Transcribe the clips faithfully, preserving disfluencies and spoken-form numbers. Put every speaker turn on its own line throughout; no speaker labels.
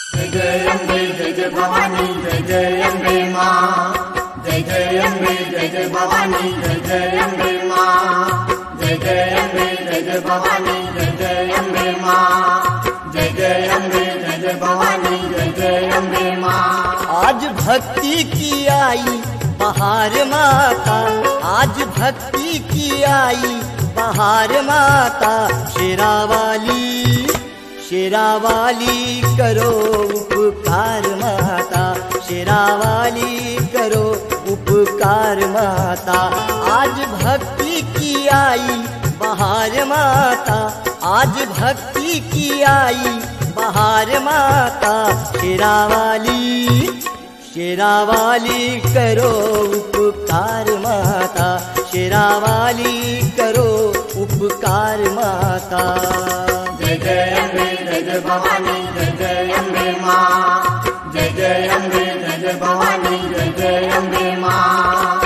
जय जय अम्बे जय जय भवानी जय जय अम्बे माँ। जय जय अम्बे जय जय भवानी जय जय अम्बे माँ। जय जय अम्बे जय जय भवानी जय जय अम्बे माँ। जय जय अम्बे जय जय भवानी जय जय अम्बे माँ।
आज भक्ति की आई बहार माता, आज भक्ति की आई बहार माता। शेरावाली शेरावाली करो उपकार माता, शेरावाली करो उपकार माता। आज भक्ति की आई बहार माता, आज भक्ति की आई बहार माता। शेरावाली शेरावाली करो उपकार माता, शेरावाली करो उपकार माता।
जय जय अम्बे जय जय भवानी जय जय अम्बे माँ। जय जय अम्बे जय जय भवानी जय जय अम्बे माँ।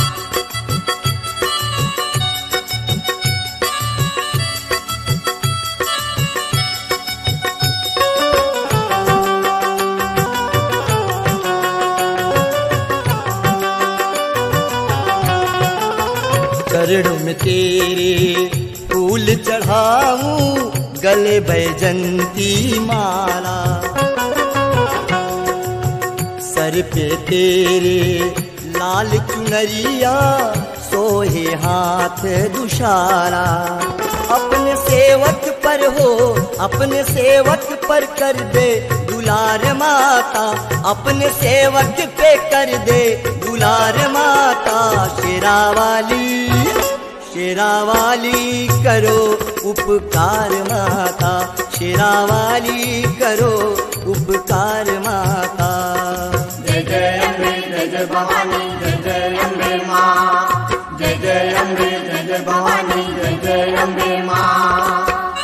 चरणों में तेरे फूल चढ़ाऊं, गले बैजंती माला। सर पे तेरे लाल चुनरिया, सोहे हाथ दुशाला। अपने सेवक पर हो, अपने सेवक पर कर दे दुलार माता, अपने सेवक पे कर दे दुलार माता। शेरावाली शेरावाली करो उपकार माता, शेरावाली करो उपकार माता।
जय जय अम्बे जय जय भवानी जय जय अम्बे माँ। जय जय अम्बे जय जय भवानी जय जय अम्बे माँ।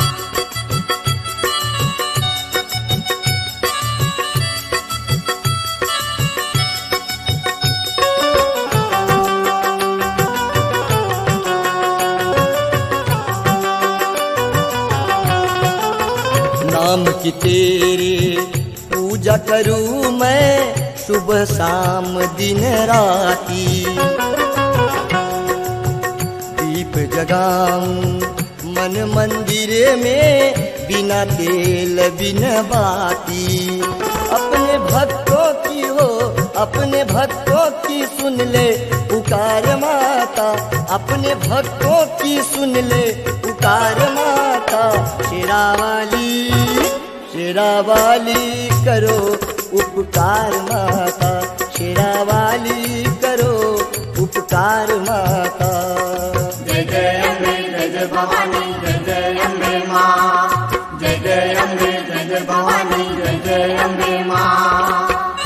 नाम की तेरी पूजा करूं मैं, सुबह शाम दिन राती। दीप जगाऊं मन मंदिर में, बिना तेल बिना बाती। अपने भक्तों की हो, अपने भक्तों की सुन ले पुकार माता, अपने भक्तों की सुन ले पुकार माता। शेरावाली शेरावाली करो उपकार माता, शेरावाली करो उपकार माता।
जय जय अम्बे जय जय भवानी जय जय अम्बे माँ। जय जय अम्बे जय जय भवानी जय जय अम्बे माँ।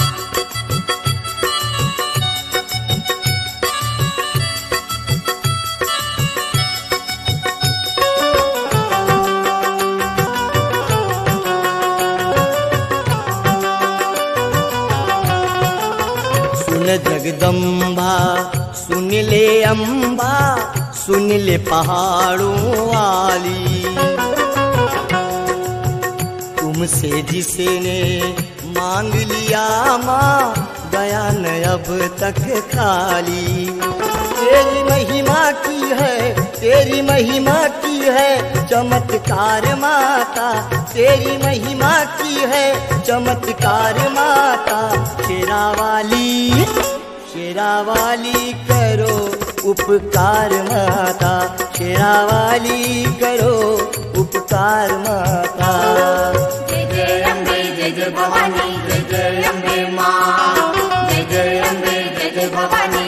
जगदम्बा सुन ले अम्बा, सुन ले पहाड़ों वाली। तुमसे जिसने मांग लिया माँ, गया न अब तक खाली। तेरी महिमा की है, तेरी महिमा की है चमत्कार माता, तेरी महिमा की है चमत्कार माता। शेरावाली शेरावाली करो उपकार माता, शेरावाली करो उपकार माता।
जय जय अम्बे जय जय भवानी जय जय अम्बे माँ। जय जय अम्बे जय जय भवानी